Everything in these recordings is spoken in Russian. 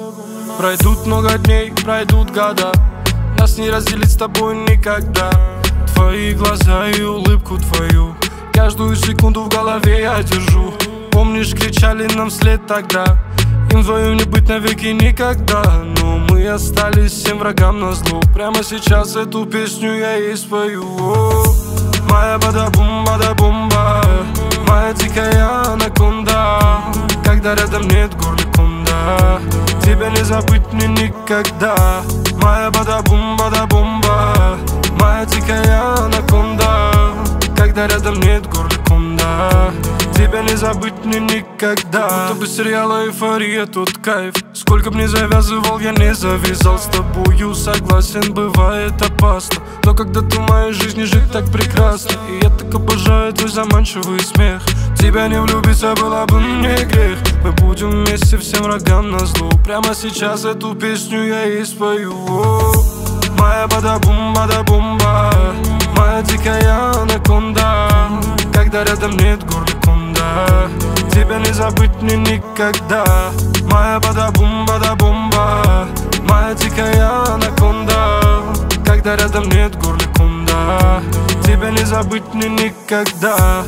Пройдут много дней, пройдут года, нас не разделить с тобой никогда. Твои глаза и улыбку твою каждую секунду в голове я держу. Помнишь, кричали нам вслед тогда: им вдвоем не быть навеки никогда. Но мы остались всем врагам назло. Прямо сейчас эту песню я и спою. Моя бада-бум-бада-бумба, моя дикая анаконда, когда рядом нет горликонда, тебя не забыть мне никогда. Моя бада-бум-бада-бумба, моя дикая анаконда, когда рядом нет горликонда, тебя не забыть мне никогда. Будто бы сериала «Эйфория» тот кайф. Сколько б ни завязывал, я не завязал. С тобою согласен, бывает опасно, но когда-то в моей жизни жить так прекрасно. И я так обожаю твой заманчивый смех. Тебя не влюбиться было бы мне грех. Мы будем вместе всем врагам назло. Прямо сейчас эту песню я и спою. Моя бада-бум-бада-бумба, моя дикая анаконда, когда рядом нет горликонда, тебя не забыть мне никогда. Моя бада-бум-бада-бумба, моя дикая анаконда, когда рядом нет горликонда, тебя не забыть мне никогда.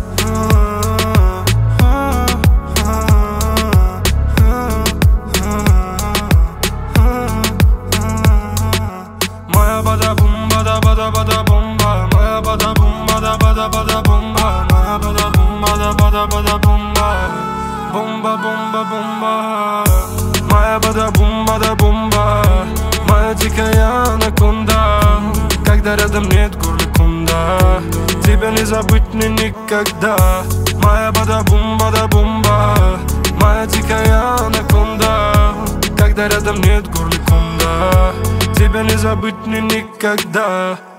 Моя бада-бум-бада-бада-бада-бумба, моя бада-бум-бада-бада-бада-бумба, моя бада-бум-бада-бада-бада-бумба, бумба-бумба-бумба. Моя бада-бум-бада-бумба, моя дикая анаконда, когда рядом нет горликонда, тебя не забыть мне никогда. Моя бада-бум-бада-бумба, моя дикая анаконда, когда рядом нет горликонда, тебя не забыть мне никогда.